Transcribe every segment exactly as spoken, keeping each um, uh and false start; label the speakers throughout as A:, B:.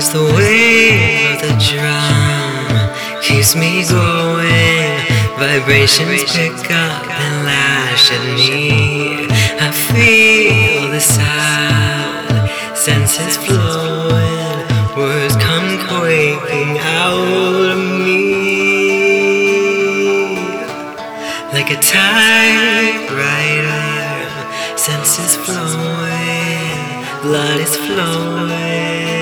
A: As the wave of the drum keeps me going, vibrations pick up and lash at me. I feel the sound, senses flowing, words come quaking out of me. Like a typewriter, senses flowing, blood is flowing.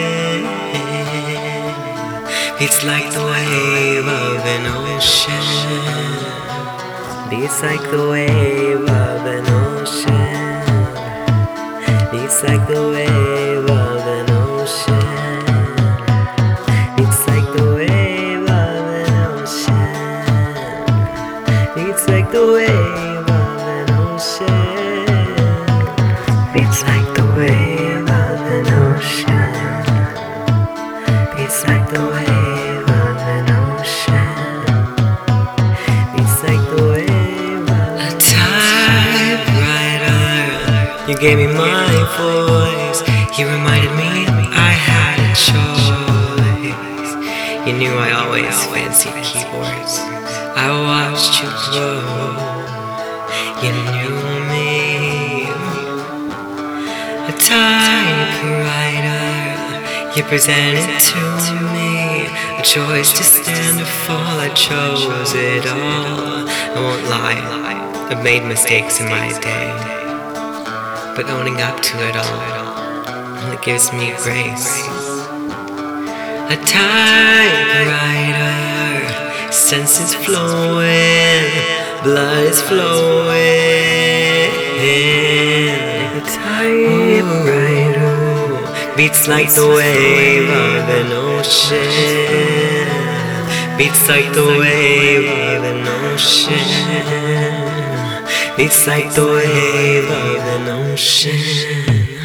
A: Beats like the wave of an ocean. Beats like the wave of an ocean. Beats like the wave of an ocean. Beats like the wave of an ocean. Beats like the wave of an ocean. Beats like the wave of an ocean. Beats like the wave. You gave me my voice. You reminded me I had a choice. You knew I always fancied keyboards. I watched you grow. You knew me. A typewriter you presented to me. A choice to stand or fall. I chose it all. I won't lie, I've made mistakes in my day, but owning up to it all only gives me grace. A typewriter, senses flowing, blood is flowing. A typewriter beats like the wave of an ocean. Beats like the wave of an ocean. Beats like the wave of an ocean.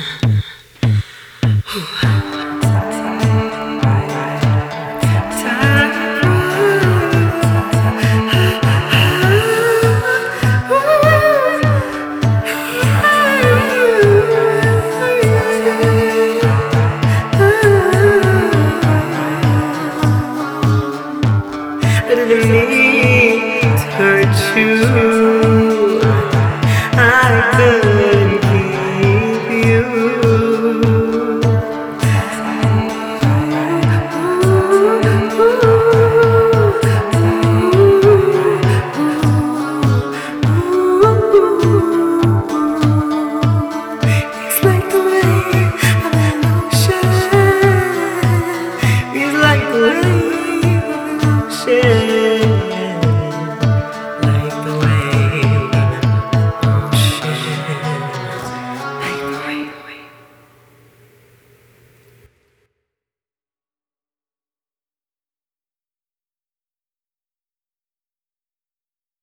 A: I didn't mean to hurt you. I could